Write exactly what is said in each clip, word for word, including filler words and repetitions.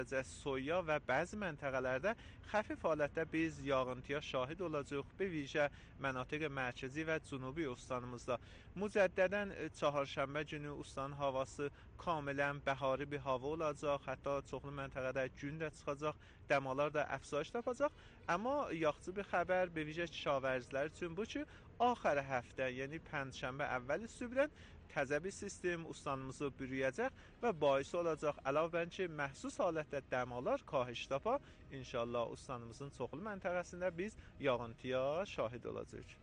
soya və bəzi məntəqələrdə xəfif halətdə biz yağıntıya şahid olacağıq. Be vijə mənatiq mərkəzi və cənubi ustanımızda. Mücəddədən çaharşənbə günü ustanın havası kamilən bəhari bir hava olacaq. Hətta çoxlu məntəqədə gün də çıxacaq, dəmalar da əfsayış tapacaq. Amma yaxşı bir xəbər be vijə kişavərzlər üçün bu ki, axır həftə, yəni pəncşənbə əvvəli sübhdən təzə bir sistem ustanımızı bürüyəcək və baisi olacaq. Əlavə bən ki, məhsus halətdə dəmalar kahiş tapa. İnşallah ustanımızın çoxlu məntəqəsində biz yağıntıya şahid olacağıq.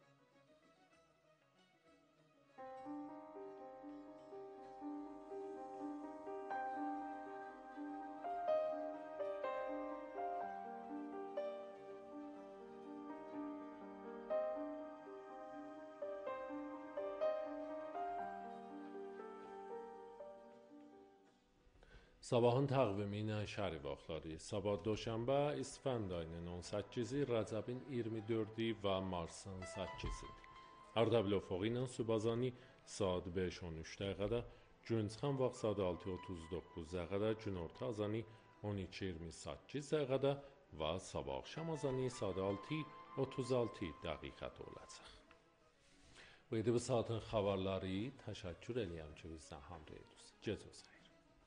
Sabahın təqvimi şəhri vaxtları. Sabah Doşənbə, İsfənd ayının on səkkizi, Rəcəbin iyirmi dördü və Marsın səkkizi. Ardabil Ofoqi ilə Subazani saat beş on üç dəqiqədə, gün çıxan vaxt saat altı otuz doqquz dəqiqədə, günorta azanı on iki iyirmi səkkiz dəqiqədə və sabah axşam azanı saat altı otuz altı dəqiqədə olacaq. Bu idi bu saatin xəbərləri. Təşəkkür edirəm ki, bizdən həmrəy idiniz. Gecəniz xeyir.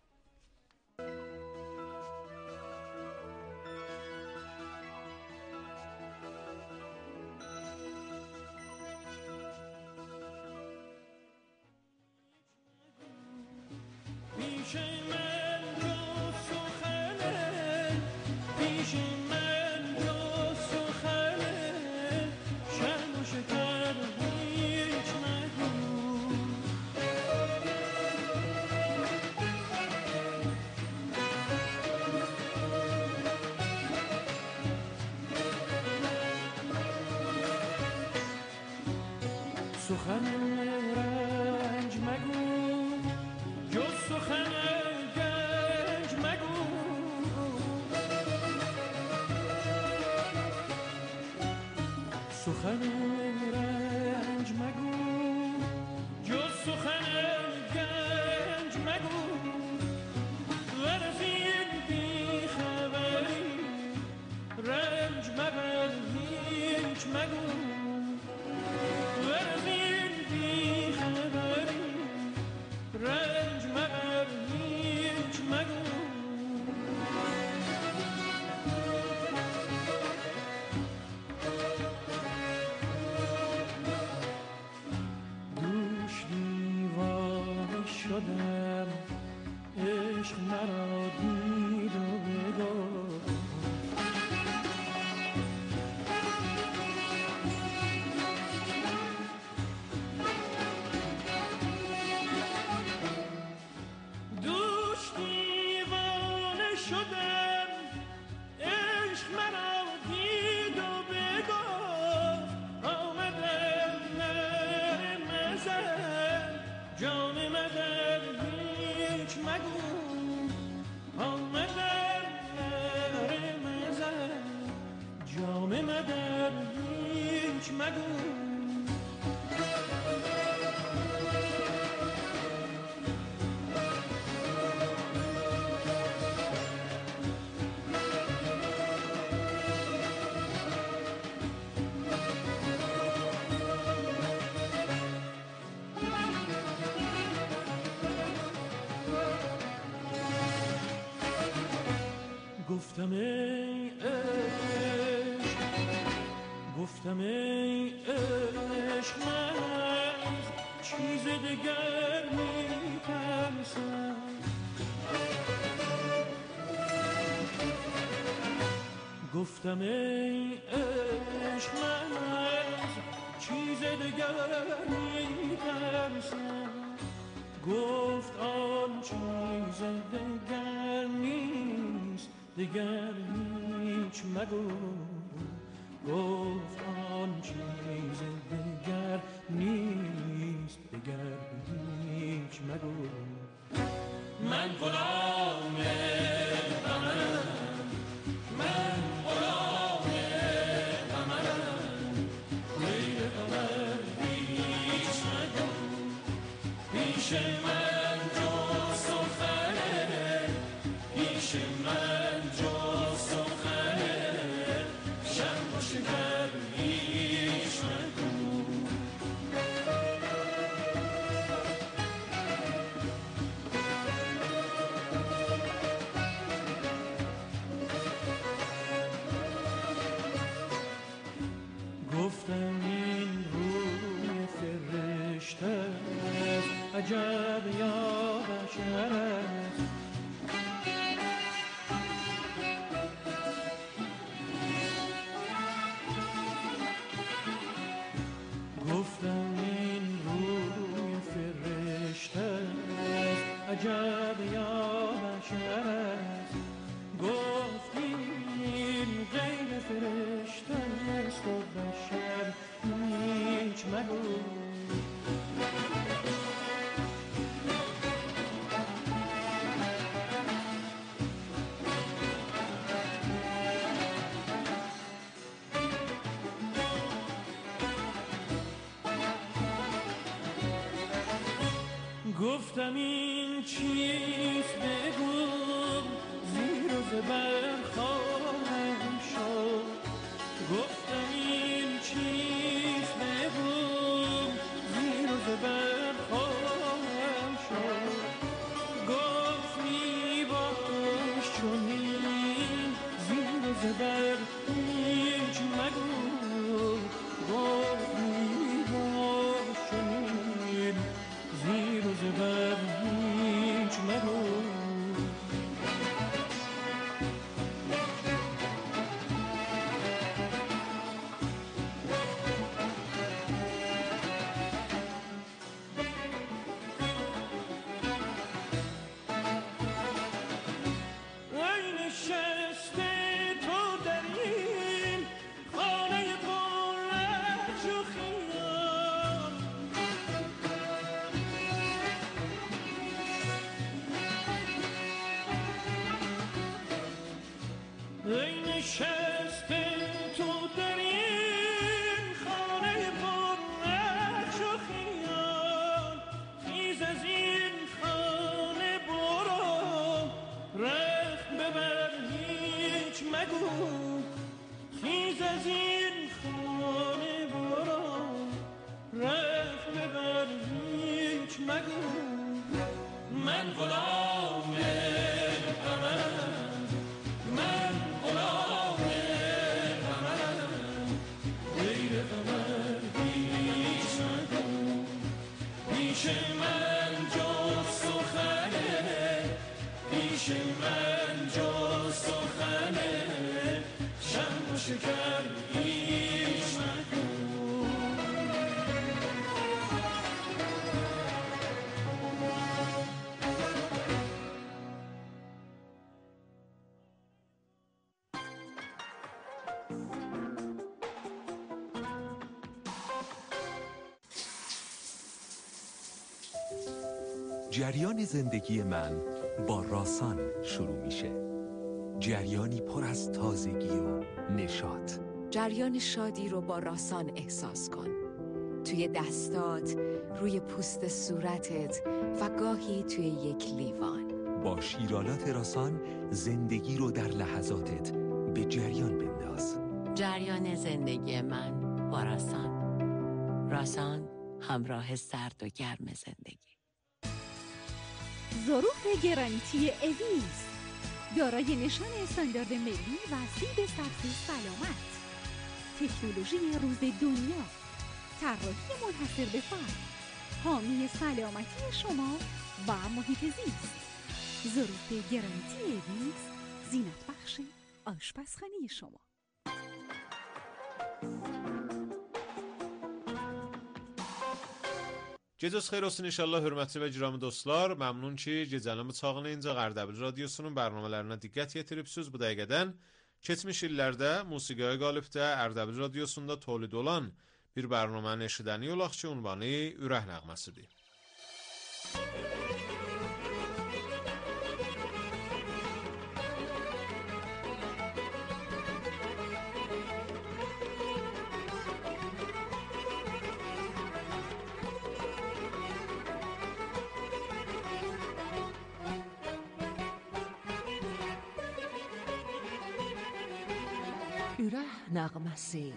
سخن رنج مگو جز سخن گنج مگو سخن رنج مگو جز سخن گنج مگو ورزین بی خبری رنج مبر هیچ مگو رنج مبر هیچ مگو دوش دیوانه شدم عشق مرا دید و بگفت گفتم ای عشق گفتم ای عشق من از چیز دیگر می‌ترسم گفتم ای عشق من از چیز دیگر می‌ترسم گفت آن چیز دیگر نیست دیگر هیچ مگو گفت آن چیز دیگر نیست دیگر هیچ مگو من غلام غمم من غلام غمم غیر غمم هیچ مگو پیش من جو سخنه پیش من من جز سخن شم و شکر هیچ مگو. گفتم این روی فرشته است، عجب یا بشر است. گفتم این روی فرشته است، عجب یا بشر است. گفت این غیر فرشته است و بشر هیچ مگو. گفتم این چیست بگو، زیر و زبر خواهم شد. گفتم این چیست بگو، زیر و زبر خواهم شد. گفت می باش چنین، زیر و زبر هیچ مگو. گفت می باش چنین، زیر و زبر هیچ مگو. من غلام غمم، من غلام غمم، غیر غمم هیچ مگو. پیش من جز سخنه، پیش من جز سخنه شم و شکر هیچ مگو. جریان زندگی من با راسان شروع میشه. جریانی پر از تازگی و نشاط. جریان شادی رو با راسان احساس کن. توی دستات، روی پوست صورتت و گاهی توی یک لیوان. با شیرالات راسان زندگی رو در لحظاتت به جریان بنداز. جریان زندگی من با راسان. راسان، همراه سرد و گرم زندگی. ظروف گرانیتی اویز دارای نشان استاندارد ملی و سیب سبزی سلامت. تکنولوژی روز دنیا، طراحی منحصر به فرد، حامی سلامتی شما و محیط زیست. ظروف گرانیتی اویز، زینت بخش آشپزخانه شما. Gecəniz xeyir olsun inşallah hörmətli və giramlı dostlar. Məmnun ki, gecənin bu çağınca Ərdəbil radiosunun bərnamələrinə diqqət yetiribsiniz. Bu dəqiqədən keçmiş illərdə musiqiyə qalibdə Ərdəbil radiosunda tolid olan bir bərnamənin eşidəni olaq ki, ünvanı Ürək nəğməsidir. üre nağməsi.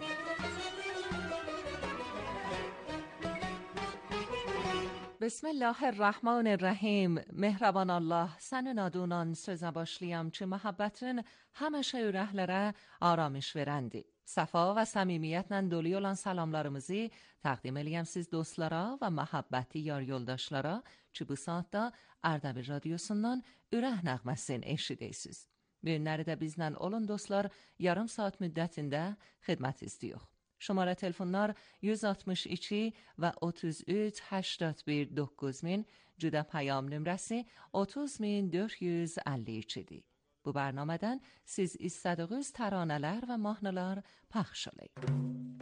بسم الله الرحمن الرحیم. مهربان Allah, sen nadunan söze başlayam ki muhabbetin həmişə ürəklərə aramış verəndi. Safa və səmimiyyətlə dolu olan salamlarımızı təqdim eləyəm siz dostlara və məhəbbəti yar yoldaşlara ki bu saatda Ərdəbil radiosundan ürək nəğməsini eşidəsiniz. Bu günləri də bizlə olun dostlar, yarım saat müddətində xidmət istiyor. شماره تلفنlar yüz altmış iki və otuz üç هشتاد و یک dokuz min, cüdə pəyam nömrəsi otuz min dörd yüz əlli ikidir. Bu برنامه‌dən siz istədiyiniz təranələr və mahnılar pəxş eləyin.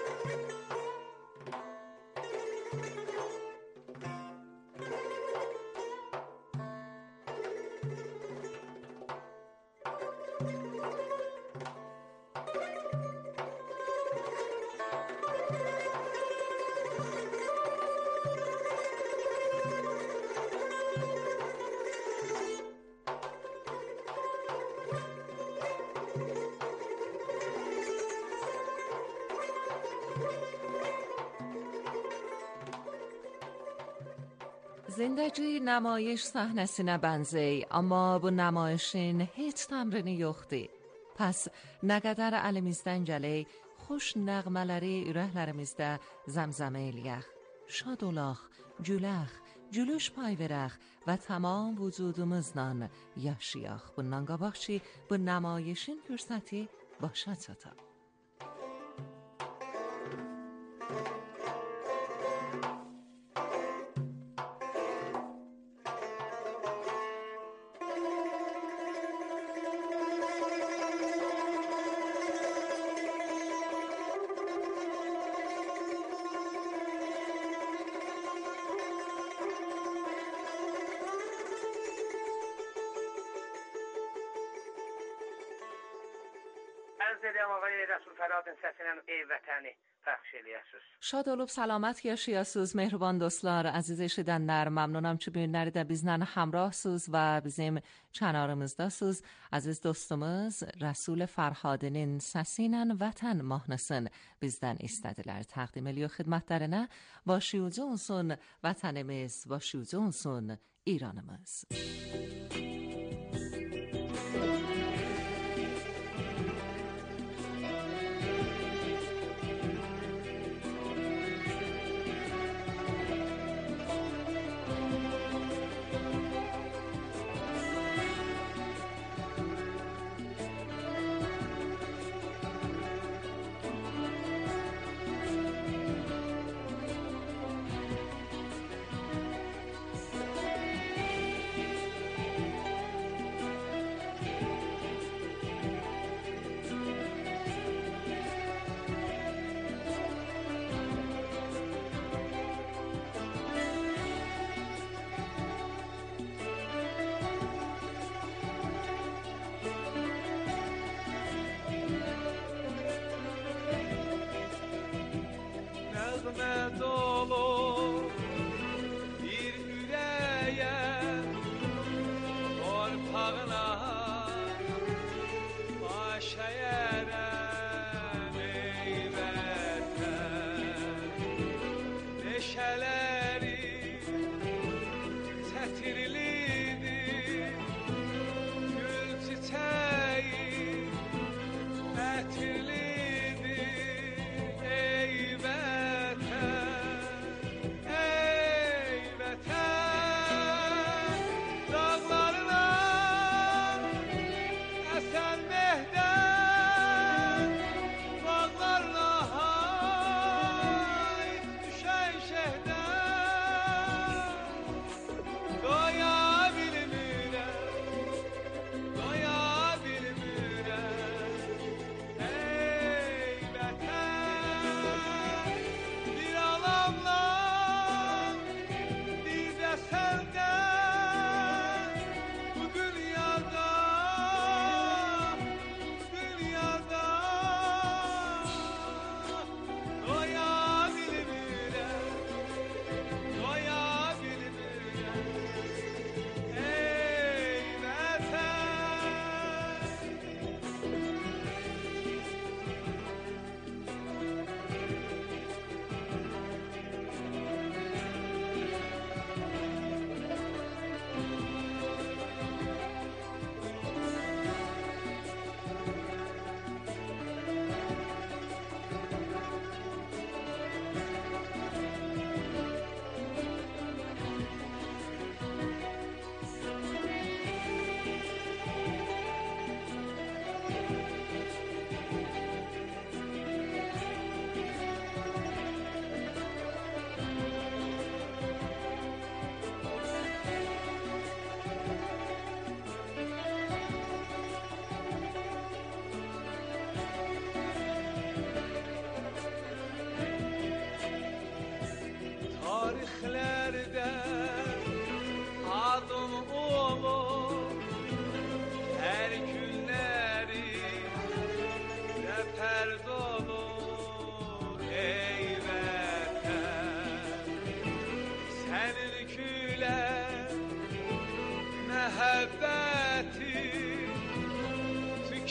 زندگی نمایش صحنəsinə bənzey, amma bu namaişin heç təmrini yoxdur. Pəs nə qədər əlimizdən gələk, xoş nəğmələri ürəklərimizdə zəmzəmə eləyək. Şad olaq, gülək, gülüş pay verək və tamam vücudumuzla yaşayaq. Bundan qabaq ki, bu namaişin fürsəti başa çata. شاد olub salamat yaşayasınız mehriban dostlar. Aziz eşidənlər, məmnunam ki, bu günləri də bizlə həmrahsınız və bizim kənarımızdasınız. Aziz dostumuz Rəsul Fərhadinin səsi ilə Vətən mahnısını bizdən istədilər. Təqdim ediyor xidmətlərinə. Başıyucu olsun vətənimiz, başıyucu olsun İranımız.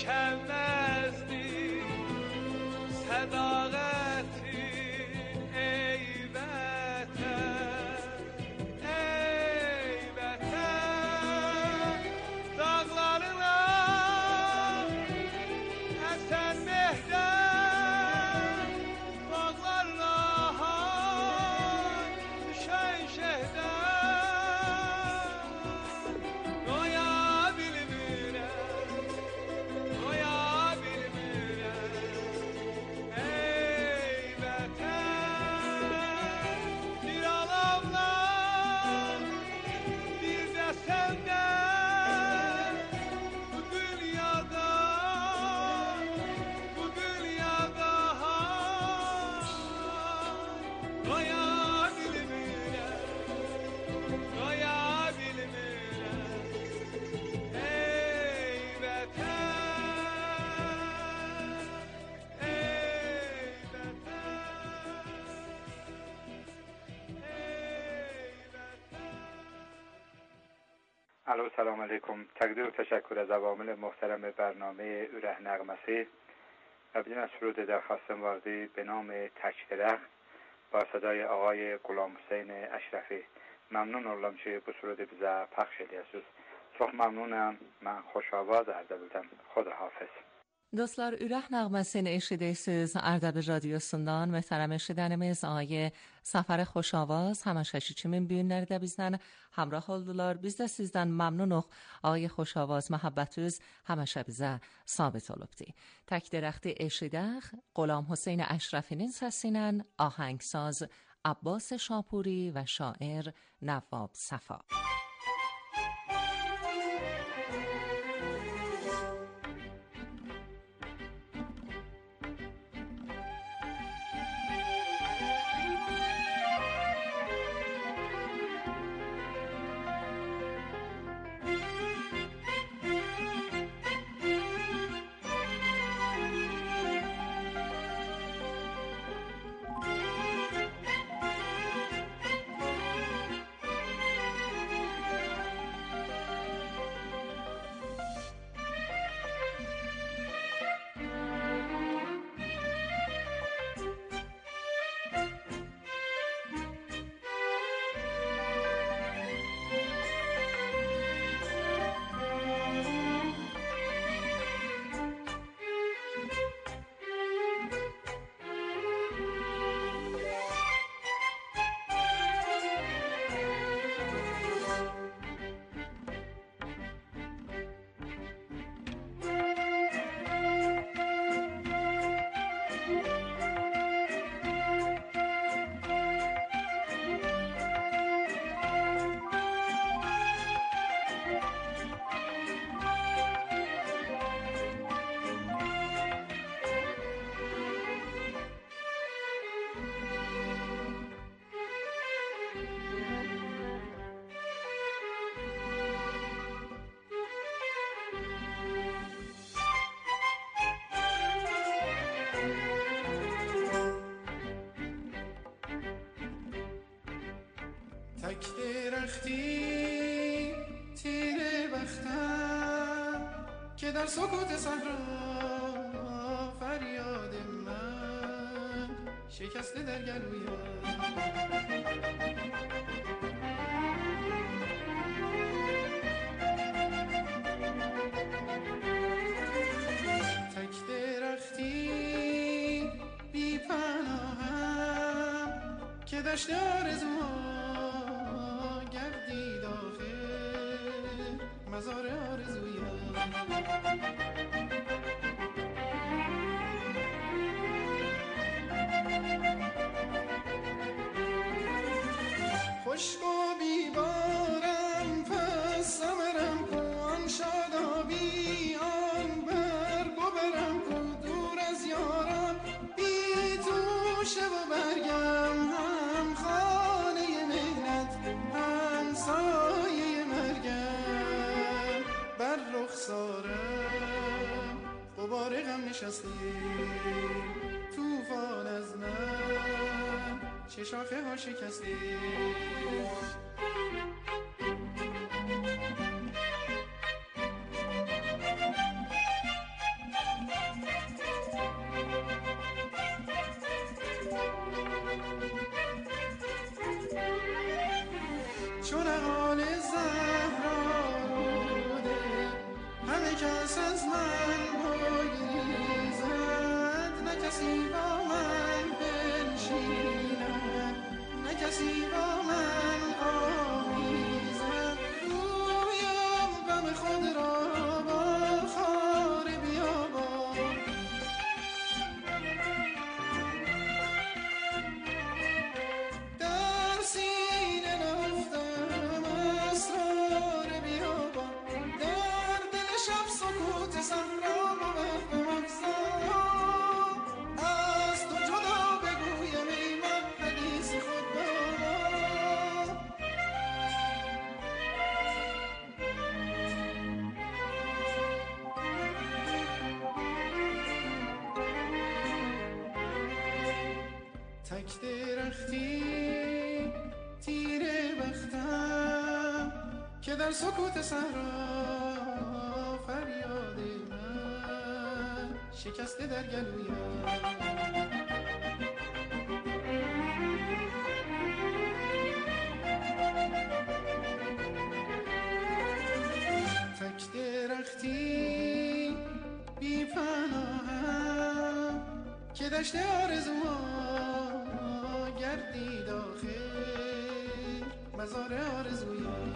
کم‌نزدی صداقتی ای وطن ای وطن dağlarına esen mehden dağlarına düşen şehden doya bilmirəm doya bilmirəm ey vətən bir alavlar bir də səndən bu dünyada bu dünyada doya bilmirəm doya bilmirəm ey vətən ey الو سلام علیکم. تقدیر و تشکر از عوامل محترم برنامه اره نغمسی. بدین از سرود درخواستم واردی به نام تکدرخت با صدای آقای غلام حسین اشرفی. ممنون اولم که bu سرود bize پخش ediyorsunuz. Çok memnunum. Ben hoş avaz Erdebil'den. Xudahafız. Dostlar, ürək nəğməsini eşidəksiniz. Ərdəbil radiosundan möhtərəm eşidənimiz ağay Səfər Xoşavaz həmişəki kimi bugünlərdə bizdən həmrah oldular. Biz də sizdən məmnunuq. Ağay Xoşavaz məhəbbətiniz həmişə bizə sabit olubdu. Tək dərəxti eşidək غلام حسین اشرفinin səsi آهنگساز عباس شاپوری و شاعر نواب صفا. تک درختی تیره بختم که در سکوت صحرا فریاد من شکسته در گلویم. تک درختی بی پناهم که دشت آرزوها گردید آخر مزار آرزویم. خشک و بیبارم پس ثمرم کو آن شادابی آن برگ و برم کو دور از یارم بی توشه و برگم هم خانه مهنت هم سایه مرگم بر رخسارم غبار غم نشسته توفان از من چه شاخه ها شکسته. از من بگریزد، نه کسی با من بنشیند، نه کسی با من آمیزد. گویم غم خود را با خار بیابان، در سینه نهفتم اسرار بیابان، در دل شب سکوت صحرا بود بمگذار، از تو جدا بگویم ای من حدیث خود با تک درختی تیره بختم که در سکوت صحرا فریاد من شکسته در گلویم. تک درختی بی پناهم که دشت آرزوها گردید آخر مزار آرزویم.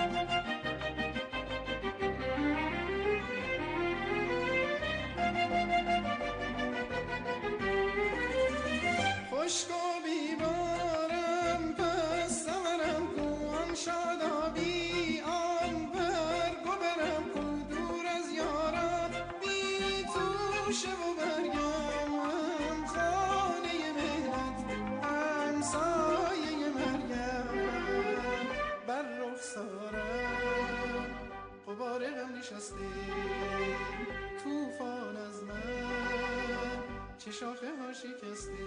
خشک و بیبارم پس ثمرم کو، آن شادابی آن برگ و برم کو، دور از یاران بی توشه و برگم، هم خانه مهنت هم سایه مرگم، بر رخسارم غبار غم نشسته، طوفان از من چه شاخه ها شکسته.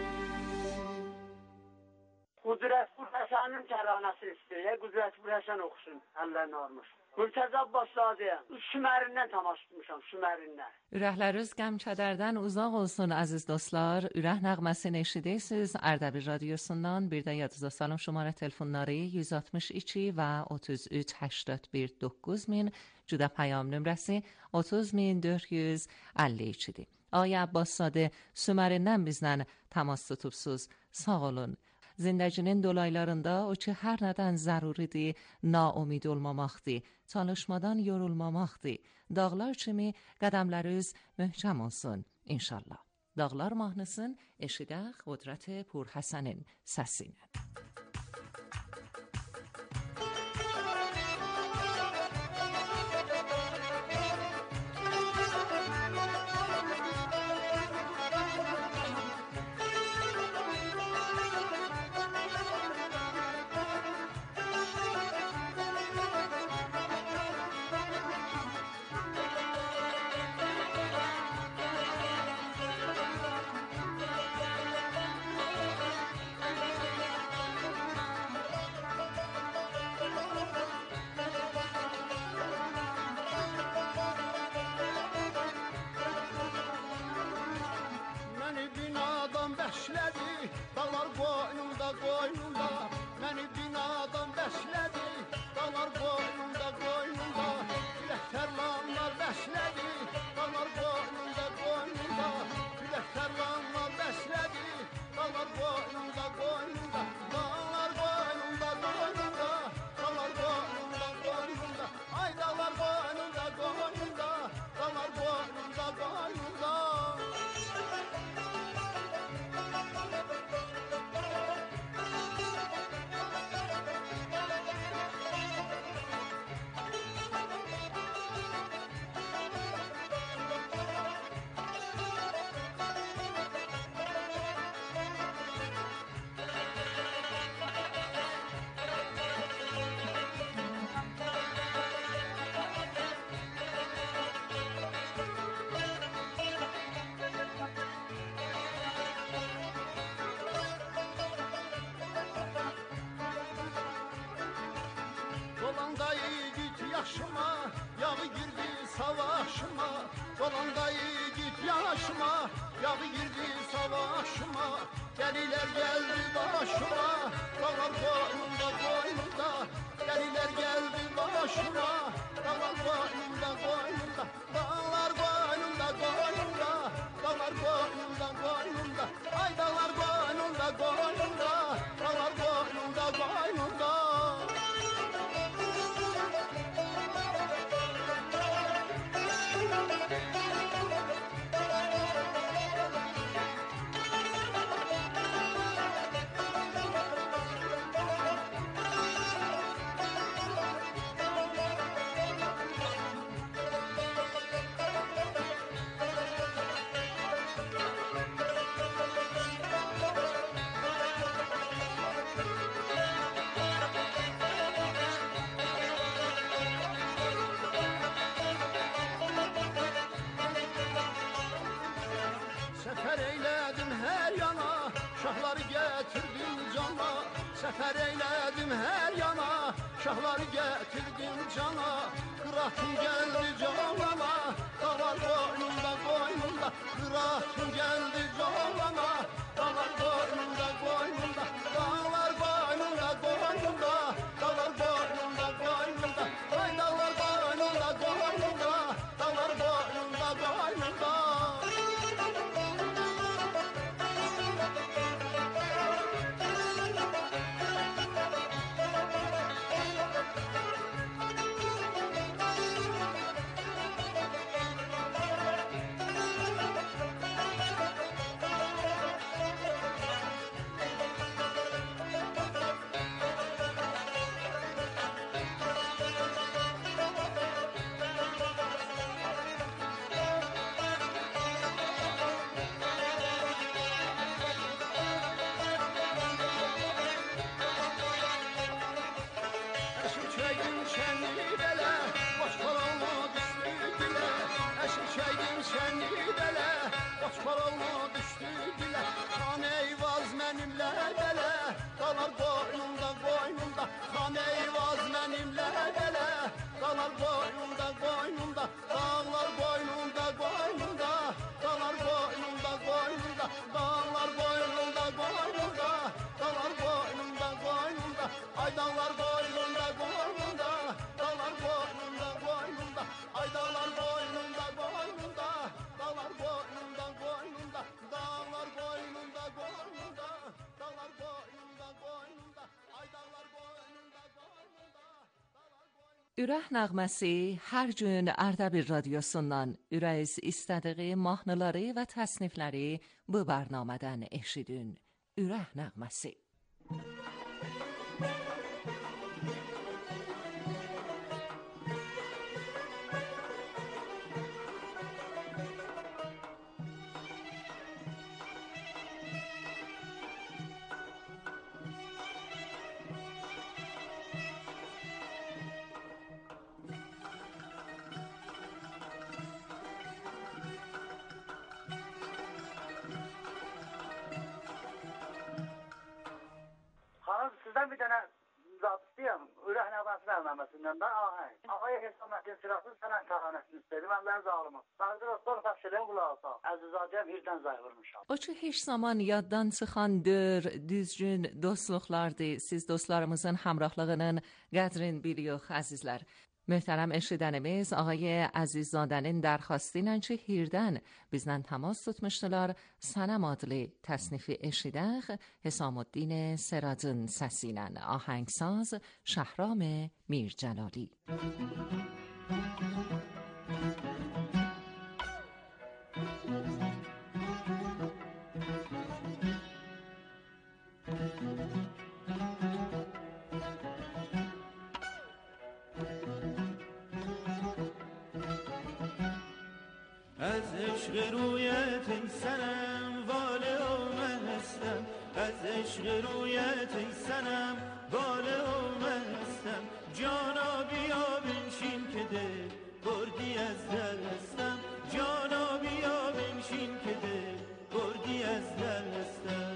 Qudret Burhasan'ın təranəsi istəyir. Qudret Burhasan oxusun Allah'ın armış. Mürtəza Abbaszade'yəm. Sümerinden tamaşa tutmuşam, Sümerinden. Ürəkləriniz qəmçədərdən uzaq olsun əziz dostlar. Ürək nəğməsi eşidirsiniz. Ərdəbil radiosundan bir də yadınızda salım şumara telefonları yüz altmış iki və otuz üç هشتاد و یک dokuz min, cüdə payam nömrəsi otuz min dörd yüz əlli ikidir. Ay Abbaszadə Sümerindən bizlə təmas tutubsuz. Sağ olun. Zindəcinin dolaylarında o ki hər nədən zəruridir, naumid olmamaqdır, çalışmadan yorulmamaqdır. Dağlar kimi qədəmləriniz möhkəm olsun inşallah. Dağlar mahnısın eşidək Qudret Burhasanın səsinə. Yaşıma yağı girdi savaş başıma, dolanda yiğit yaşıma, yağı girdi savaşıma, deliler geldi başıma, dağlar boynumda boynumda, deliler geldi başıma, dağlar boynumda boynumda, dağlar boynumda boynumda, dağlar boynumda boynumda, ay dağlar boynumda boynumda, dağlar boynumda boynumda. Sefer eyledim her yana, şahları getirdim cana. Sefer eyledim her yana, şahları getirdim cana. Kıratım geldi canana, dağlar boynumda boynumda. Kıratım geldi canana, dağlar boynumda boynumda. Dağlar boynumda boynumda, dağlar boynumda boynumda. Ay dağlar boynumda boynumda, dağlar boynumda boynumda. Ürək nəğməsi hər gün Ərdəbil radiosundan ürəyiz istədiyi mahnıları və təsnifləri bu bərnamədən eşidin. Ürək nəğməsi. Sizden bir tane zat isteyeyim. Ürək nəğməsi bərnaməsindən ben ahəng. Ağaya Hesaməddin Sirasız sənən təhanəsini istedim. Mən ben zalımım. Nazır Osman Fəşilin qulağı sağ. Əzizadiyəm hirdən zay vurmuşam. O ki heç zaman yaddan çıxandır, düzgün dostluqlardır. Siz dostlarımızın həmrəhlığının qədrin biliyox, əzizlər. Möhtərəm eşidənimiz ağay Əzizzadənin dərxastı ilə ki, hirdən bizdən təmas tutmuşdular. Sənəm adlı təsnifi eşidək, Hesaməddin Sirazın səsi ilə ahəngsaz Şəhrام میرجلالی. از عشق رویت ای سنم واله آمدستم، از عشق رویت ای سنم واله آمدستم. جانا بیا بنشین که دل بردی از دستم، جانا بیا بنشین که دل بردی از دستم.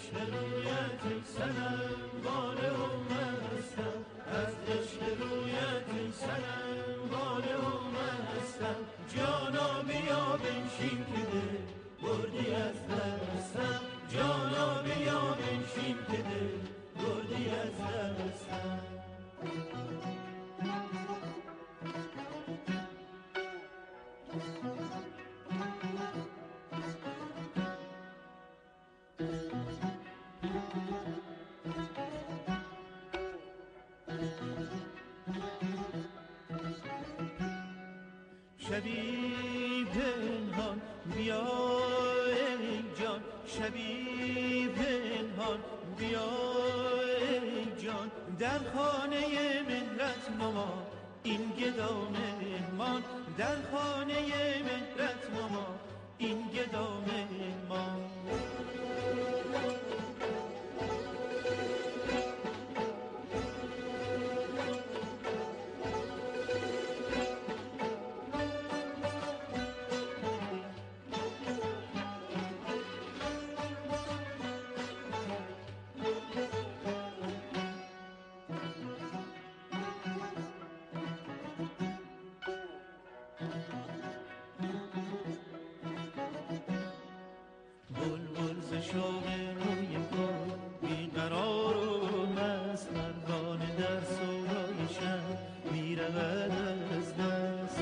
عشق رویت ای صنم واله و مستم، از عشق رویت ای صنم واله و مستم. جانا بیا بنشین که دل بردی از دستم، جانا بیا بنشین که دل بردی از دستم. شبی پنهان بیا ای جان، شبی پنهان بیا ای جان، در خانه مهرت نما این گدا مهمان، در خانه مهرت نما این گدا مهمان. بلبل ز شوق روی گل بیقرار و مست، پروانه در سودای شب میرود از دست.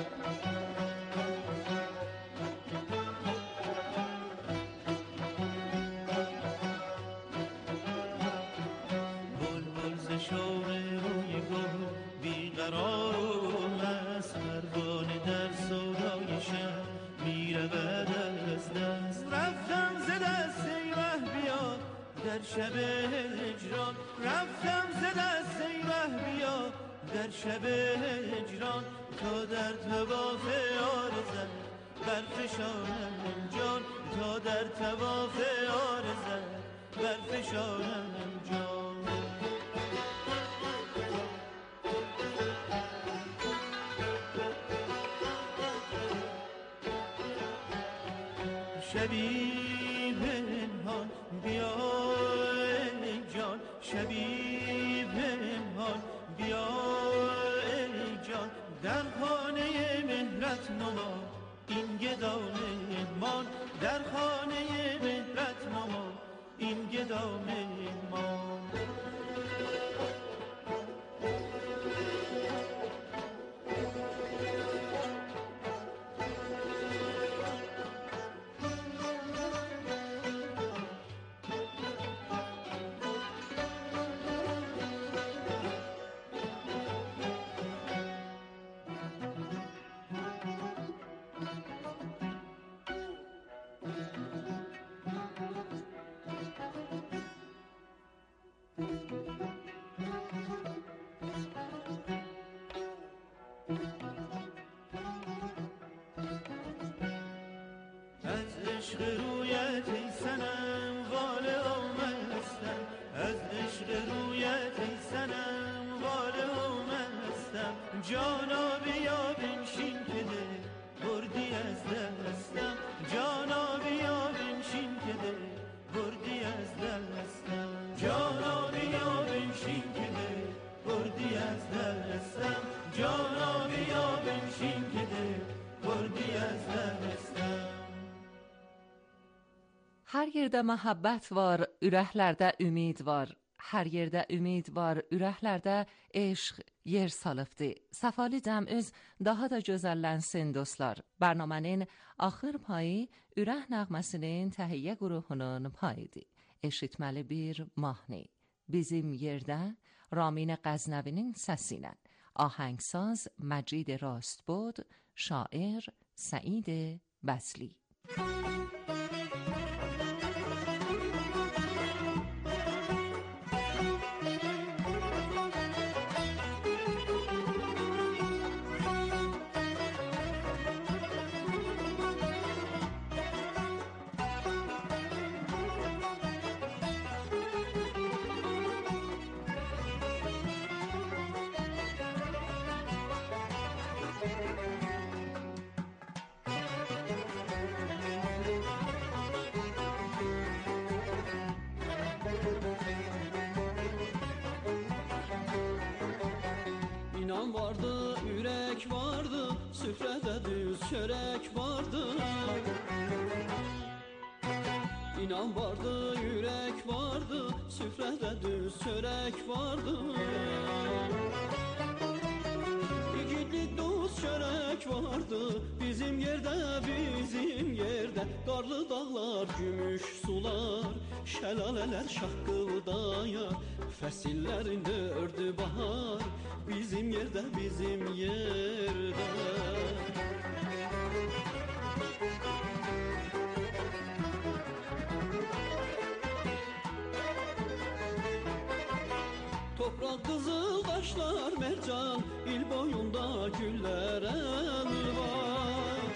بلبل ز شوق روی گل بیقرار و مست، پروانه در سودای شب میرود از دست. رفتم ز دست ای مه بیا در شب هجران، رفتم ز دست ای مه بیا در شب هجران، تا در طواف عارضت برفشانم جان، تا در طواف عارضت برفشانم جان. شبی پنهان بیا ای جان، شبی پنهان بیا ای جان، در خانه مهرت نما این گدا مهمان، در خانه مهرت نما این گدا مهمان. از عشق رویت ای صنم واله و مستم، از عشق رویت ای صنم واله و مستم. جانا بیا بنشین که دل بردی از دستم، جانا بیا بنشین که دل بردی از دستم، جانا بیا بنشین که دل بردی از دستم، جانا بیا بنشین که دل بردی از دستم. Her yerde məhəbbət var, ürəklərdə ümid var. Hər yerdə ümid var, ürəklərdə eşq yer salıbdı. Səfalidəm öz daha da gözəllənsin dostlar. Bərnamənin axır payı ürək nəğməsinin təhiyyə qruhunun payıdır. Eşitməli bir mahnı. Bizim yerdə Ramin Qəznəvinin səsi ilə. آهنگساز مجید راستبود، شاعر سعید بسلی. İnan vardı, ürek vardı, süfrede düz çörek vardı. İnan vardı, yürek vardı, süfrede düz çörek vardı. İgidlik dost çörek vardı, bizim yerde, bizim yerde. Karlı dağlar, gümüş sular, şelaleler şakkıldayar. Fəsillərin dördü bahar, bizim yerde, bizim yerde. Toprak kızıl taşlar mercan, il boyunda güller elvan.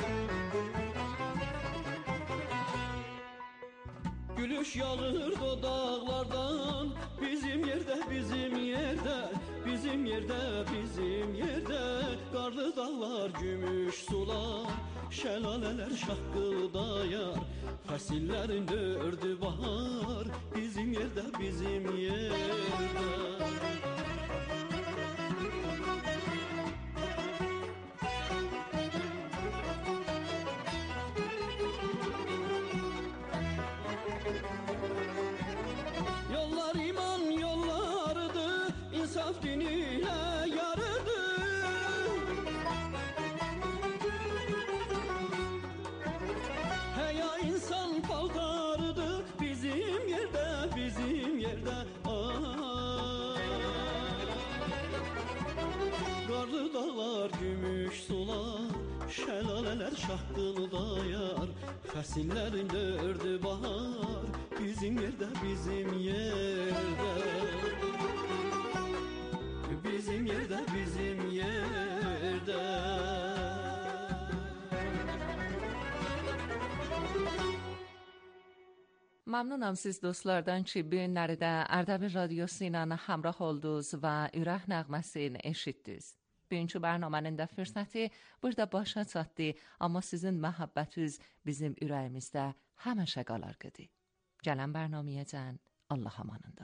Gülüş yağır dodaqlardan, bizim yerde, bizim yerde, bizim yerde, bizim yerde. Karlı dağlar, gümüş sular, şelaleler şakkıldayar. Fəsillərin dördü bahar, bizim yerde, bizim yerde. Yollar iman yollardı, insaf diniyle yarıdı. Heya insan paltardı, bizim yerde, bizim yerde. Karlı dağlar, gümüş sular, şelaleler şakkıldayar. Fəsillərin dördü bahar, bizim yerde, bizim yerde. Bizim yerde, bizim yerde. ممنونم siz dostlardan ki bir nərdə Ərdəbil Radiosu ilə həmrah oldunuz və ürək nəğməsini eşitdiniz. Bugünkü bərnamənin də fürsəti burada başa çatdı, amma sizin məhəbbətiniz bizim ürəyimizdə həmişə qalarqıdı. Gələn bərnaməyə Allah amanında.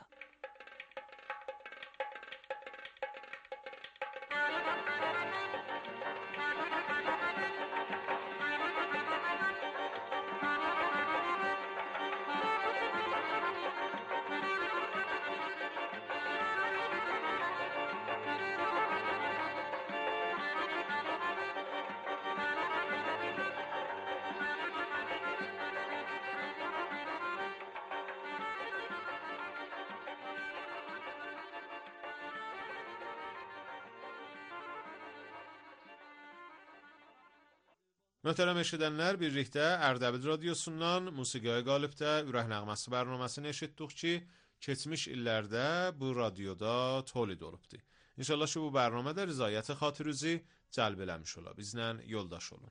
Möhtərəm eşidənlər, birlikdə Ərdəbil Radiosundan Musiqiyə Qalibdə Ürək Nəğməsi bərnaməsini eşitdik ki, keçmiş illərdə bu radioda tolid olubdu. İnşallah ki, bu bərnamədə rızayəti xatirinizi cəlb eləmiş ola. Bizlə yoldaş olun.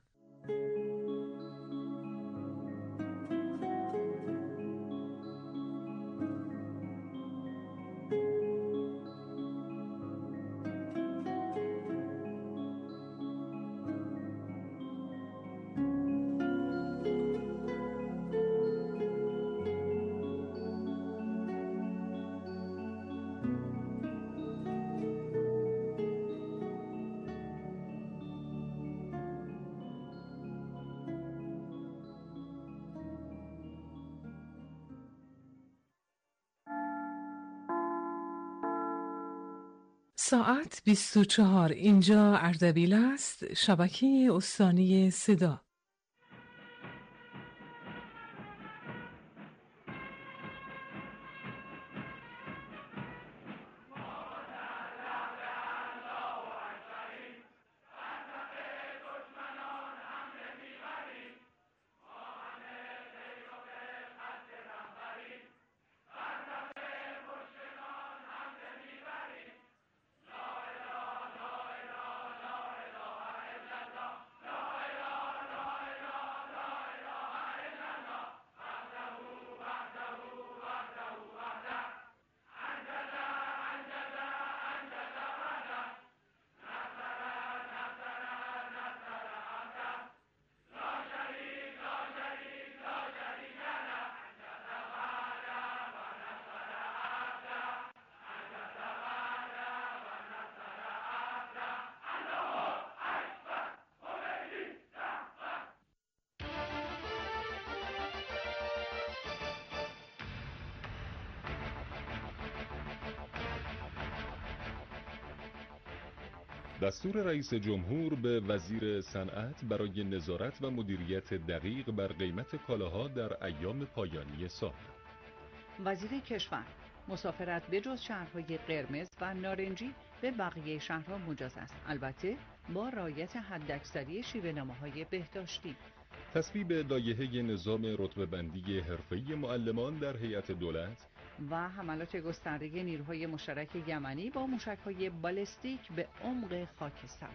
ساعت بیست و چهار، اینجا اردبیل است، شبکه استانی صدا. دستور رئیس جمهور به وزیر صنعت برای نظارت و مدیریت دقیق بر قیمت کالاها در ایام پایانی سال. وزیر کشور: مسافرت بجز شهرهای قرمز و نارنجی به بقیه شهرها مجاز است، البته با رعایت حداکثری شیوه‌نامه‌های بهداشتی. تصویب لایحه نظام رتبه‌بندی حرفه‌ای معلمان در هیئت دولت و حملات گسترده نیروهای مشترک یمنی با موشک‌های بالستیک به عمق خاکستر.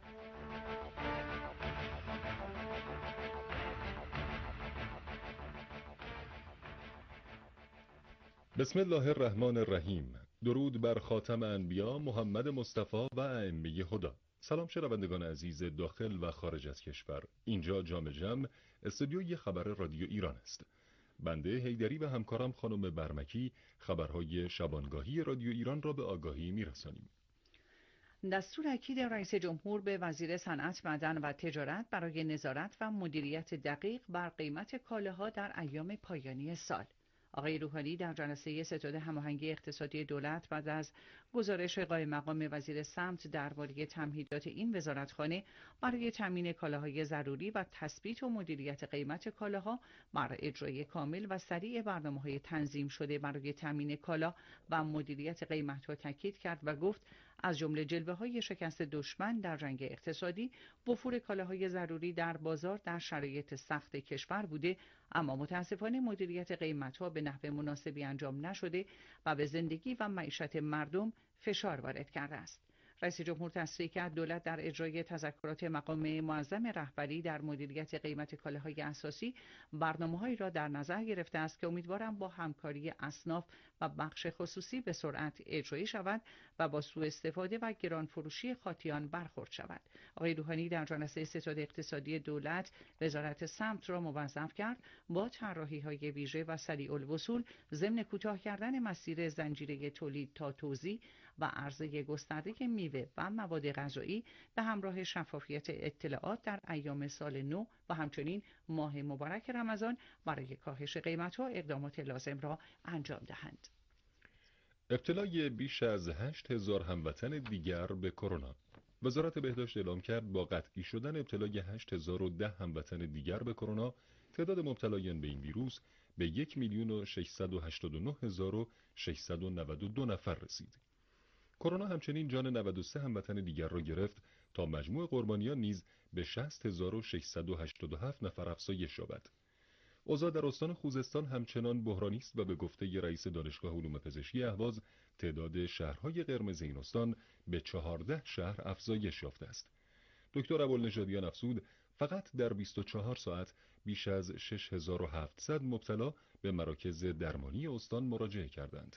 بسم الله الرحمن الرحیم. درود بر خاتم انبیا محمد مصطفی و ائمه هدی. سلام شنوندگان عزیز داخل و خارج از کشور. اینجا جام جم، استودیوی خبر رادیو ایران است. بنده حیدری و همکارم خانم برمکی خبرهای شبانگاهی رادیو ایران را به آگاهی میرسانیم. دستور اکید رئیس جمهور به وزیر صنعت، معدن و تجارت برای نظارت و مدیریت دقیق بر قیمت کالاها در ایام پایانی سال. آقای روحانی در جلسه ستاد هماهنگی اقتصادی دولت بعد از گزارش قائم مقام وزیر سمت درباره تمهیدات این وزارتخانه برای تامین کالاهای ضروری و تثبیت و مدیریت قیمت کالاها بر اجرای کامل و سریع برنامه‌های تنظیم شده برای تامین کالا و مدیریت قیمت‌ها تاکید کرد و گفت از جمله جلوه‌های شکست دشمن در جنگ اقتصادی، وفور کالاهای ضروری در بازار در شرایط سخت کشور بوده، اما متاسفانه مدیریت قیمت‌ها به نحو مناسبی انجام نشده و به زندگی و معیشت مردم فشار وارد کرده است. رئیس جمهور تصریح کرد دولت در اجرای تذکرات مقام معظم رهبری در مدیریت قیمت کالاهای اساسی برنامه‌هایی را در نظر گرفته است که امیدوارم با همکاری اصناف و بخش خصوصی به سرعت اجرایی شود و با سوء استفاده و گرانفروشی خاطیان برخورد شود. آقای روحانی در جلسه ستاد اقتصادی دولت وزارت سمت را موظف کرد با طراحی‌های ویژه و سریع الوصول ضمن کوتاه کردن مسیر زنجیره تولید تا توزیع و عرضه گسترده میوه و مواد غذایی به همراه شفافیت اطلاعات در ایام سال نو و همچنین ماه مبارک رمضان برای کاهش قیمت‌ها اقدامات لازم را انجام دهند. ابتلای بیش از هشت هزار هموطن دیگر به کرونا. وزارت بهداشت اعلام کرد با قطعی شدن ابتلای هشت هزار و ده هموطن دیگر به کرونا، تعداد مبتلایان به این ویروس به یک میلیون و ششصد و هشتاد و نه هزار و ششصد و نود و دو نفر رسید. کرونا همچنین جان نود و سه هموطن دیگر را گرفت تا مجموع قربانیان نیز به شصت هزار و ششصد و هشتاد و هفت نفر افزایش یابد. اوضاع در استان خوزستان همچنان بحرانی است و به گفته رئیس دانشگاه علوم پزشکی اهواز تعداد شهرهای قرمز این استان به چهارده شهر افزایش یافته است. دکتر ابوالنژادیان افزود فقط در بیست و چهار ساعت بیش از شش هزار و هفتصد مبتلا به مراکز درمانی استان مراجعه کردند.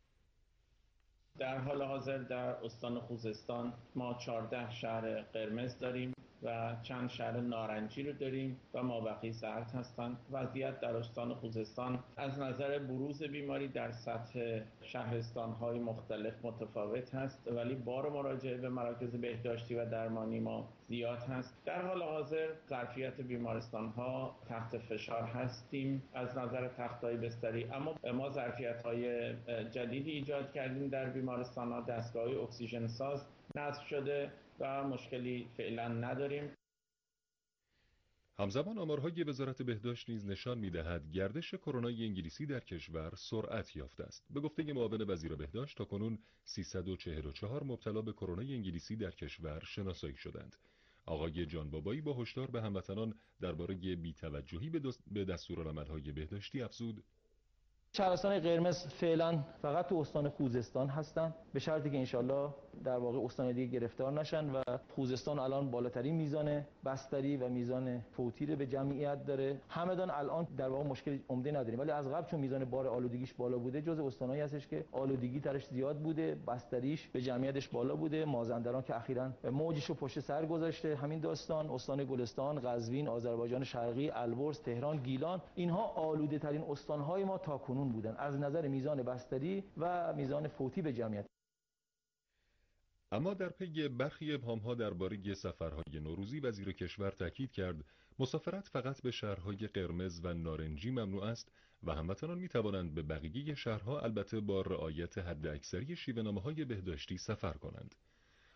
در حال حاضر در استان خوزستان ما چهارده شهر قرمز داریم و چند شهر نارنجی رو داریم و مابقی زرد هستند. وضعیت در استان خوزستان از نظر بروز بیماری در سطح شهرستان‌های مختلف متفاوت هست، ولی بار مراجعه به مراکز بهداشتی و درمانی ما زیاد هست. در حال حاضر ظرفیت بیمارستان‌ها تحت فشار هستیم از نظر تخت‌های بستری، اما ما ظرفیت‌های جدیدی ایجاد کردیم در بیمارستان‌ها، دستگاه اکسیژن ساز نصب شده و مشکلی فعلا نداریم. همزمان آمارهای وزارت بهداشت نیز نشان می‌دهد گردش کرونای انگلیسی در کشور سرعت یافته است. به گفته معاون وزیر بهداشت تاکنون سیصد و چهل و چهار مبتلا به کرونای انگلیسی در کشور شناسایی شدند. آقای جان بابایی با هشدار به هموطنان درباره بی‌توجهی به دستورالعمل‌های بهداشتی افزود: شهرستان قرمز فعلا فقط تو استان خوزستان هستن، به شرطی که انشالله در واقع استان دیگه گرفتار نشن و خوزستان الان بالاترین میزان بستری و میزان فوتی رو به جمعیت داره. همدان الان در واقع مشکل عمده نداریم، ولی از قبل چون میزان بار آلودگیش بالا بوده جز استانایی هستش که آلودگی ترش زیاد بوده، بستریش به جمعیتش بالا بوده. مازندران که اخیراً موجش رو پشت سر گذاشته، همین داستان استان گلستان، قزوین، آذربایجان شرقی، البرز، تهران، گیلان، اینها آلوده ترین استان‌های ما تاکنون بودن از نظر میزان بستری و میزان فوتی به جمعیت. اما در پی برخی ابهام‌ها درباره سفرهای نوروزی وزیر کشور تاکید کرد مسافرت فقط به شهرهای قرمز و نارنجی ممنوع است و هموطنان می‌توانند به بقیه شهرها البته با رعایت حداکثری شیوه‌نامه‌های بهداشتی سفر کنند.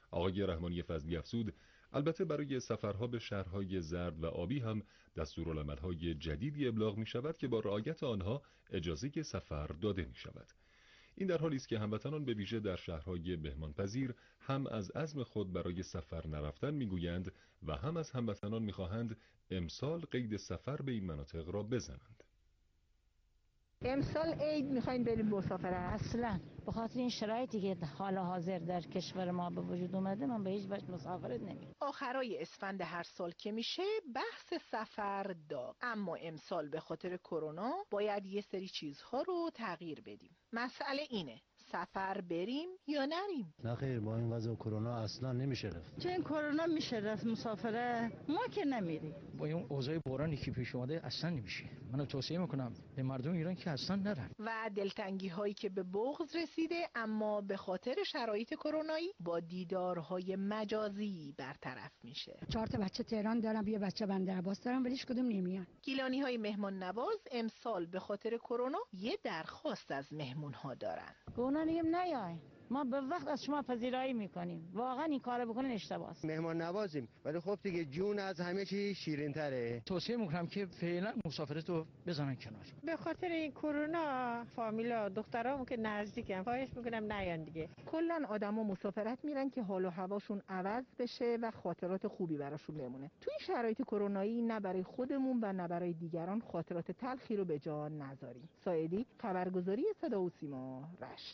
آقای رحمانی فضلی افزود البته برای سفرها به شهرهای زرد و آبی هم دستورالعمل‌های جدیدی ابلاغ می شود که با رعایت آنها اجازه سفر داده می شود. این در حالی است که هموطنان به ویژه در شهرهای مهمانپذیر هم از عزم خود برای سفر نرفتن میگویند و هم از هموطنان میخواهند امسال قید سفر به این مناطق را بزنند. امسال عید میخوایم بریم مسافرت؟ اصلا به خاطر این شرایطی که حال حاضر در کشور ما به وجود اومده من به هیچ وجه مسافرت نمیرم. آخرای اسفند هر سال که میشه بحث سفر داغ، اما امسال به خاطر کرونا باید یه سری چیزها رو تغییر بدیم. مسئله اینه سفر بریم یا نریم؟ نه خیر، با این وضع کرونا اصلا نمیشه رفت. چون کرونا میشه رفت مسافرت، ما که نمیریم. با این اوضاع بحرانی که پیش اومده اصلا نمیشه. منو توصیه میکنم به مردم ایران که اصلا نرن. و دلتنگی هایی که به بغض رسیده اما به خاطر شرایط کرونایی با دیدارهای مجازی برطرف میشه. چهار تا بچه تهران دارم، یه بچه بندرعباس دارم، ولیش کدوم نمیان. گیلانی های مهمان نواز امسال به خاطر کرونا یه درخواست از مهمون ها دارن. اونا نیم نیای، ما به وقت از شما پذیرایی میکنیم. واقعا این کارو بکنین اشتباهه. مهمان نوازیم ولی خب دیگه جون از همه چی شیرین تره. توصیه میکنم که فعلا مسافرت رو بزنن کنار. به خاطر این کرونا فامیلا دخترامون که نزدیکن خواهش میکنم نیان دیگه. کلا آدما مسافرت میرن که حال و هواشون عوض بشه و خاطرات خوبی براشون بمونه. تو این شرایط کرونایی نه برای خودمون و نه برای دیگران خاطرات تلخی رو به جا نذاریم. سایدی، خبرگزاری صدا و سیما، رشت.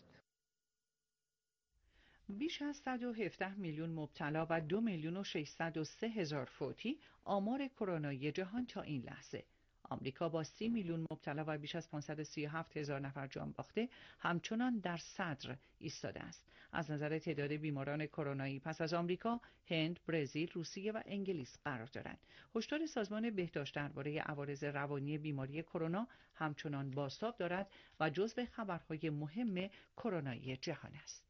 بیش از صد و هفده میلیون مبتلا و دو میلیون و ششصد و سه هزار فوتی آمار کرونایی جهان تا این لحظه. آمریکا با سی میلیون مبتلا و بیش از پانصد و سی و هفت هزار نفر جان باخته همچنان در صدر ایستاده است. از نظر تعداد بیماران کرونایی پس از آمریکا، هند، برزیل، روسیه و انگلیس قرار دارند. هشدار سازمان بهداشت درباره عوارض روانی بیماری کرونا همچنان بازتاب دارد و جزو خبرهای مهم کرونایی جهان است.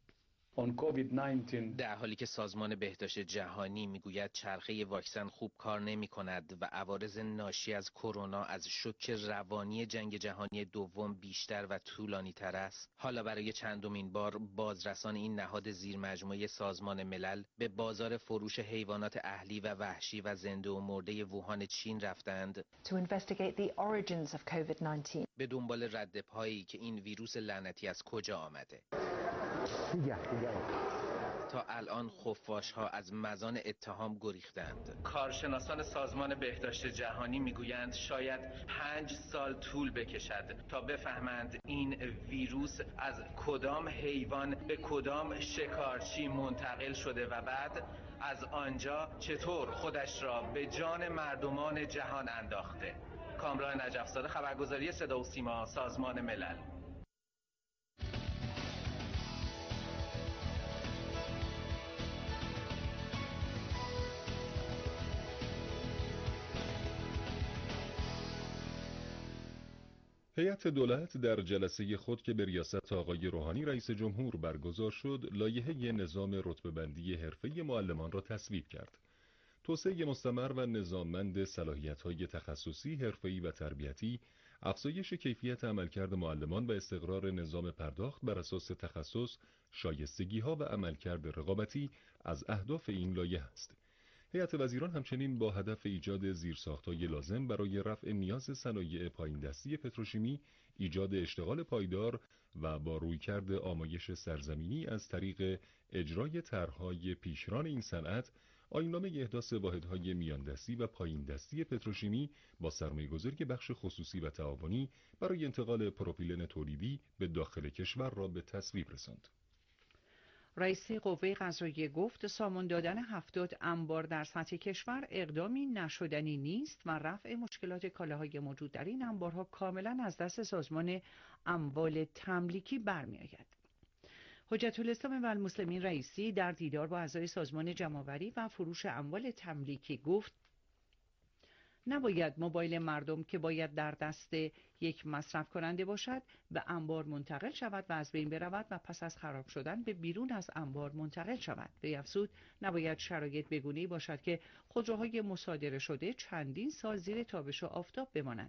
در حالی که سازمان بهداشت جهانی میگوید چرخه واکسن خوب کار نمی کند و عوارض ناشی از کرونا از شوک روانی جنگ جهانی دوم بیشتر و طولانی تر است، حالا برای چندمین بار بازرسان این نهاد زیرمجموعه سازمان ملل به بازار فروش حیوانات اهلی و وحشی و زنده و مرده ووهان چین رفتند به دنبال رد پایی که این ویروس لعنتی از کجا آمده. تا الان خفاش ها از مزان اتهام گریختند. کارشناسان سازمان بهداشت جهانی میگویند شاید پنج سال طول بکشد تا بفهمند این ویروس از کدام حیوان به کدام شکارچی منتقل شده و بعد از آنجا چطور خودش را به جان مردمان جهان انداخته. کامران نجفزاده، خبرگزاری صدا و سیما، سازمان ملل. هیئت دولت در جلسه خود که به ریاست آقای روحانی رئیس جمهور برگزار شد، لایحه نظام رتبه‌بندی حرفه‌ای معلمان را تصویب کرد. توسعه مستمر و نظاممند صلاحیت‌های تخصصی، حرفه‌ای و تربیتی، افزایش کیفیت عملکرد معلمان و استقرار نظام پرداخت بر اساس تخصص، شایستگی‌ها و عملکرد رقابتی از اهداف این لایحه است. هیئت وزیران همچنین با هدف ایجاد زیرساخت‌های لازم برای رفع نیاز صنایع پایین دستی پتروشیمی، ایجاد اشتغال پایدار و با رویکرد آمایش سرزمینی از طریق اجرای طرح‌های پیشران این صنعت، آیین‌نامه احداث واحدهای میان دستی و پایین دستی پتروشیمی با سرمایه‌گذاری بخش خصوصی و تعاونی برای انتقال پروپیلن تولیدی به داخل کشور را به تصویب رساند. رئیس قوه قضاییه گفت سامان دادن هفتاد انبار در سطح کشور اقدامی نشدنی نیست و رفع مشکلات کالاهای موجود در این انبارها کاملا از دست سازمان اموال تملیکی برمی‌آید. حجت الاسلام و المسلمین رئیسی در دیدار با اعضای سازمان جمع‌آوری و فروش اموال تملیکی گفت نباید موبایل مردم که باید در دست یک مصرف کننده باشد به انبار منتقل شود و از بین برود و پس از خراب شدن به بیرون از انبار منتقل شود. وی افزود نباید شرایط بگونه‌ای باشد که خودروهای مصادره شده چندین سال زیر تابش و آفتاب بمانند.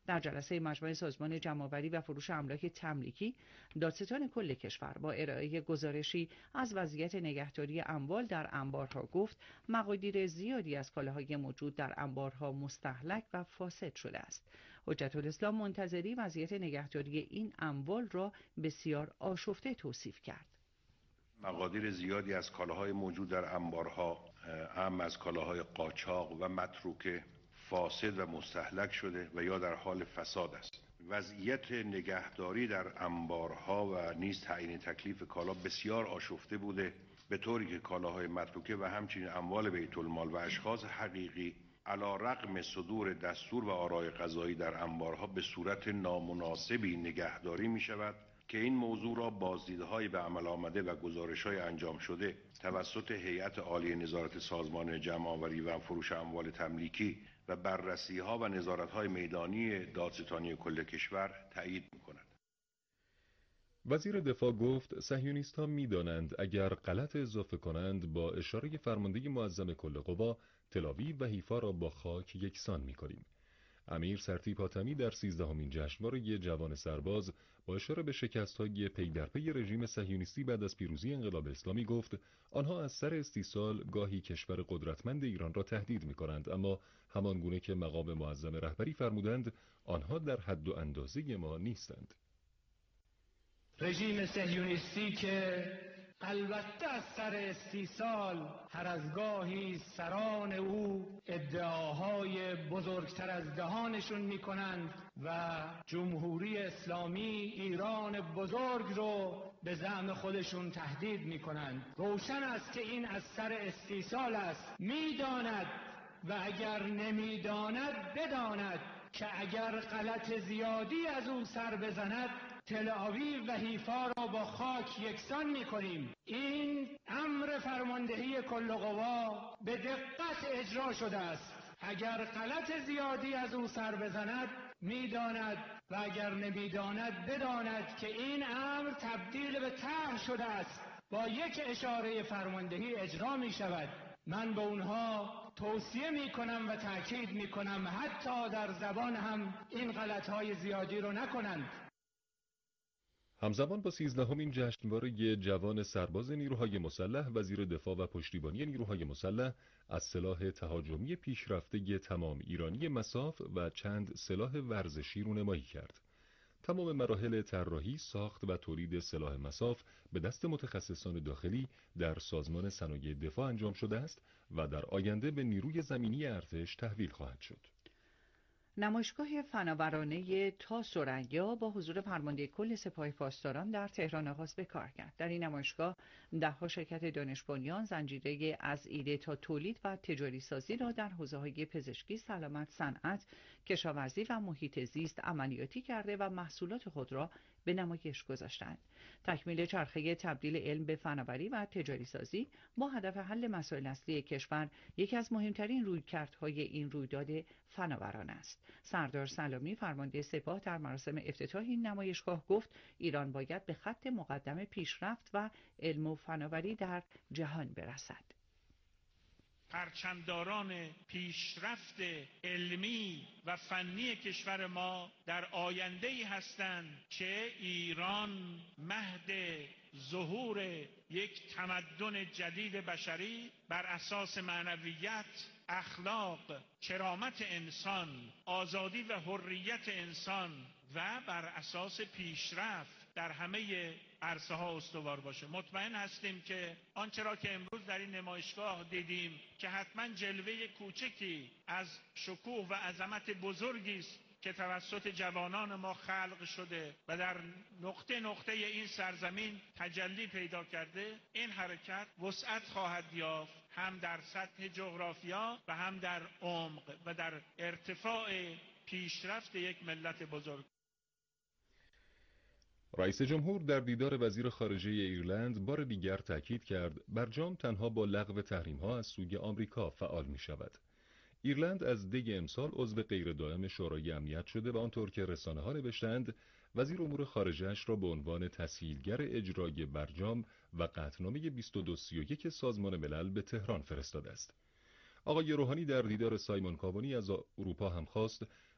در جلسه مجمع سازمان جمع‌آوری و فروش املاک تملیکی، دادستان کل کشور با ارائه گزارشی از وضعیت نگهداری اموال در انبارها گفت مقادیر زیادی از کالاهای موجود در انبارها مستهلک و فاسد شده است. حجت الاسلام منتظری وضعیت نگهداری این اموال را بسیار آشفته توصیف کرد. مقادیر زیادی از کالاهای موجود در انبارها، اهم از کالاهای قاچاق و متروکه، فاسد و مستهلک شده و یا در حال فساد است. وضعیت نگهداری در انبارها و نیز تعیین تکلیف کالا بسیار آشفته بوده، به طوری که کالاهای متروکه و همچنین اموال بیت المال و اشخاص حقیقی علی رغم صدور دستور و آرای قضایی در انبارها به صورت نامناسبی نگهداری می شود که این موضوع را بازدیدهای به عمل آمده و گزارش‌های انجام شده توسط هیئت عالی نظارت سازمان جمع‌آوری و فروش اموال تملیکی و بررسی‌ها و نظارت‌های میدانی دادستانی کل کشور تایید می‌کند. وزیر دفاع گفت صهیونیست‌ها می‌دانند اگر غلط اضافه کنند با اشاره فرمانده معظم کل قوا، تل‌آویو و حیفا را با خاک یکسان می‌کنیم. امیر سرتیپ حاتمی در سیزدهمین جشنواره جوان سرباز با اشاره به شکست‌های پی در پی رژیم صهیونیستی بعد از پیروزی انقلاب اسلامی گفت آنها از سر استیصال گاهی کشور قدرتمند ایران را تهدید می‌کنند، اما همانگونه که مقام معظم رهبری فرمودند آنها در حد و اندازه ما نیستند. رژیم صهیونیستی که البته از سر استیصال هر از گاهی سران او ادعاهای بزرگتر از دهانشون میکنند و جمهوری اسلامی ایران بزرگ رو به زعم خودشون تهدید میکنند. روشن است که این از سر استیصال است. میداند و اگر نمیداند بداند که اگر غلط زیادی از او سر بزند تل‌آویو و حیفا را با خاک یکسان می‌کنیم. این امر فرماندهی کل قوا به دقت اجرا شده است. اگر غلط زیادی از او سر بزند می‌داند و اگر نمی‌داند بداند که این امر تبدیل به طرح شده است، با یک اشاره فرماندهی اجرا می‌شود. من به اونها توصیه می‌کنم و تأکید می‌کنم حتی در زبان هم این غلط‌های زیادی رو نکنند. همزمان با سیزدهمین جشنواره جوان سرباز نیروهای مسلح، وزیر دفاع و پشتیبانی نیروهای مسلح از سلاح تهاجمی پیشرفته تمام ایرانی مصاف و چند سلاح ورزشی رونمایی کرد. تمام مراحل طراحی، ساخت و تولید سلاح مصاف به دست متخصصان داخلی در سازمان صنایع دفاع انجام شده است و در آینده به نیروی زمینی ارتش تحویل خواهد شد. نمایشگاه فناورانه تا سریا با حضور فرمانده کل سپاه پاسداران در تهران آغاز به کار کرد. در این نمایشگاه ده‌ها شرکت دانش بنیان زنجیره از ایده تا تولید و تجاری سازی را در حوزه‌های پزشکی، سلامت، صنعت، کشاورزی و محیط زیست عملیاتی کرده و محصولات خود را به نمایش گذاشتند. تکمیل چرخه تبدیل علم به فناوری و تجاری سازی با هدف حل مسائل اصلی کشور یکی از مهمترین رویکردهای این رویداد فناوران است. سردار سلامی فرمانده سپاه در مراسم افتتاح این نمایشگاه گفت ایران باید به خط مقدم پیشرفت و علم و فناوری در جهان برسد. پرچمداران پیشرفت علمی و فنی کشور ما در آینده‌ای هستند که ایران مهد ظهور یک تمدن جدید بشری بر اساس معنویت، اخلاق، کرامت انسان، آزادی و حریت انسان و بر اساس پیشرفت در همه عرصه ها استوار باشه. مطمئن هستیم که آنچه را که امروز در این نمایشگاه دیدیم که حتما جلوه کوچکی از شکوه و عظمت بزرگی است که توسط جوانان ما خلق شده و در نقطه نقطه این سرزمین تجلی پیدا کرده، این حرکت وسعت خواهد یافت هم در سطح جغرافیا و هم در عمق و در ارتفاع پیشرفت یک ملت بزرگ. رئیس جمهور در دیدار وزیر خارجه ایرلند بار دیگر تاکید کرد برجام تنها با لغو تحریم‌ها از سوی آمریکا فعال می‌شود. ایرلند از دی امسال عضو غیر دائم شورای امنیت شده و آنطور که رسانه‌ها نوشتند وزیر امور خارجه‌اش را به عنوان تسهیلگر اجرای برجام و قطعنامه بیست و دو سی و یک سازمان ملل به تهران فرستاده است. آقای روحانی در دیدار سایمون کاوانی از اروپا هم خواست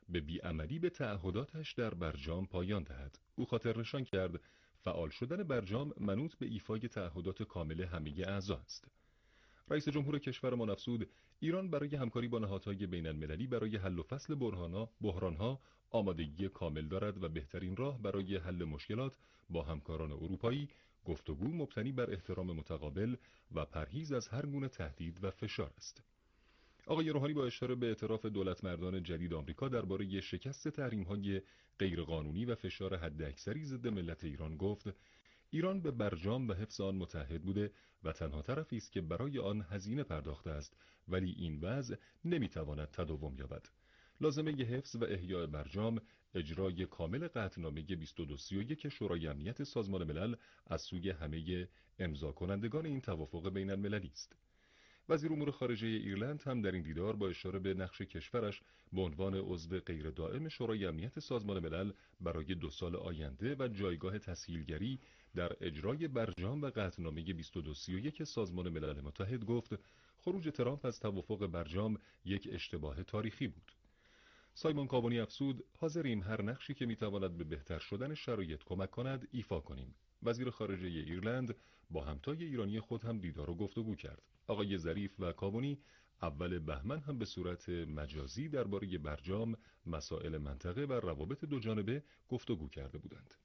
به بیعملی به تعهداتش در برجام پایان دهد. او خاطر نشان کرد فعال شدن برجام منوط به ایفای تعهدات کامل همه اعضا است. رئیس جمهور کشور ما افزود ایران برای همکاری با نهادهای بین المللی برای حل و فصل بحرانها آمادگی کامل دارد و بهترین راه برای حل مشکلات با همکاران اروپایی گفتگو مبتنی بر احترام متقابل و پرهیز از هر گونه تهدید و فشار است. آقای روحانی با اشاره به اعتراف دولتمردان جدید آمریکا درباره شکست تحریم‌های غیرقانونی و فشار حداکثری ضد ملت ایران گفت ایران به برجام و حفظ آن متحد بوده و تنها طرفی است که برای آن هزینه پرداخته است، ولی این وضع نمیتواند تداوم یابد. لازمه حفظ و احیای برجام اجرای کامل قطعنامه بیست و دو سی و یک شورای امنیت سازمان ملل از سوی همه امضا کنندگان این توافق بین المللی است. وزیر امور خارجه ایرلند هم در این دیدار با اشاره به نقش کشورش به عنوان عضو غیر دائم شورای امنیت سازمان ملل برای دو سال آینده و جایگاه تسهیلگری در اجرای برجام و قطعنامه بیست و دو سی و یک سازمان ملل متحد گفت خروج ترامپ از توافق برجام یک اشتباه تاریخی بود. سایمون کاوانی افزود حاضریم هر نقشی که میتواند به بهتر شدن شرایط کمک کند ایفا کنیم. وزیر خارجه ایرلند با همتای ایرانی خود هم دیدار و گفتگو کرد. آقای ظریف و کاوانی اول بهمن هم به صورت مجازی درباره برجام، مسائل منطقه و روابط دو جانبه گفتگو کرده بودند.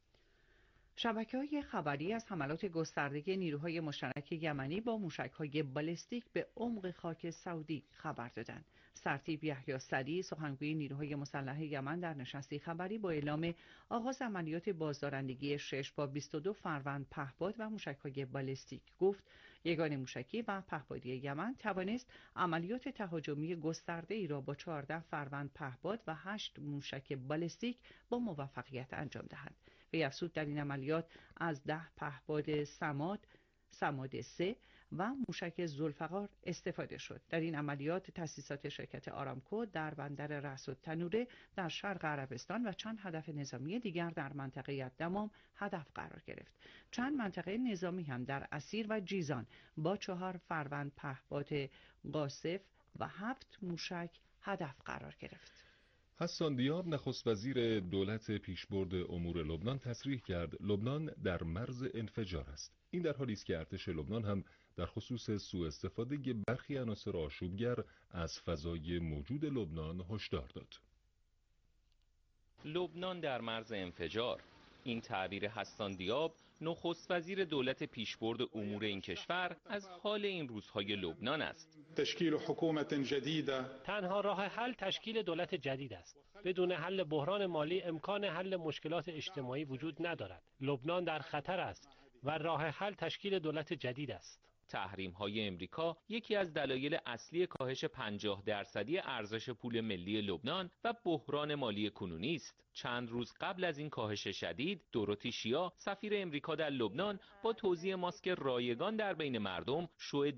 شبکه‌های خبری از حملات گسترده نیروهای مشترک یمنی با موشک‌های بالستیک به عمق خاک سعودی خبر دادند. سرتیپ یحیی سری سخنگوی نیروهای مسلح یمن در نشستی خبری با اعلام آغاز عملیات بازدارندگی شش با بیست و دو فروند پهپاد و موشک‌های بالستیک گفت یگان موشکی و پهپادی یمن توانست عملیات تهاجمی گسترده ای را با چهارده فروند پهپاد و هشت موشک بالستیک با موفقیت انجام دهد. وی افزود در این عملیات از ده پهپاد سماد سماد سه و موشک ذوالفقار استفاده شد. در این عملیات تأسیسات شرکت آرامکو در بندر رأس التنوره در شرق عربستان و چند هدف نظامی دیگر در منطقه دمام هدف قرار گرفت. چند منطقه نظامی هم در اسیر و جیزان با چهار فروند پهپاد قاصف و هفت موشک هدف قرار گرفت. حسان دیاب نخست وزیر دولت پیشبرد امور لبنان تصریح کرد لبنان در مرز انفجار است. این در حالی است که ارتش لبنان هم در خصوص سوء استفاده برخی عناصر آشوبگر از فضای موجود لبنان هشدار داد. لبنان در مرز انفجار، این تعبیر حسان دیاب نخست وزیر دولت پیشبرد امور این کشور از حال این روزهای لبنان است. تشکیل حکومت جدیده تنها راه حل تشکیل دولت جدید است. بدون حل بحران مالی امکان حل مشکلات اجتماعی وجود ندارد. لبنان در خطر است و راه حل تشکیل دولت جدید است. تحریم‌های امریکا یکی از دلایل اصلی کاهش پنجاه درصدی ارزش پول ملی لبنان و بحران مالی کنونی است. چند روز قبل از این کاهش شدید، دوروتی شیا، سفیر امریکا در لبنان با توزیع ماسک رایگان در بین مردم، شو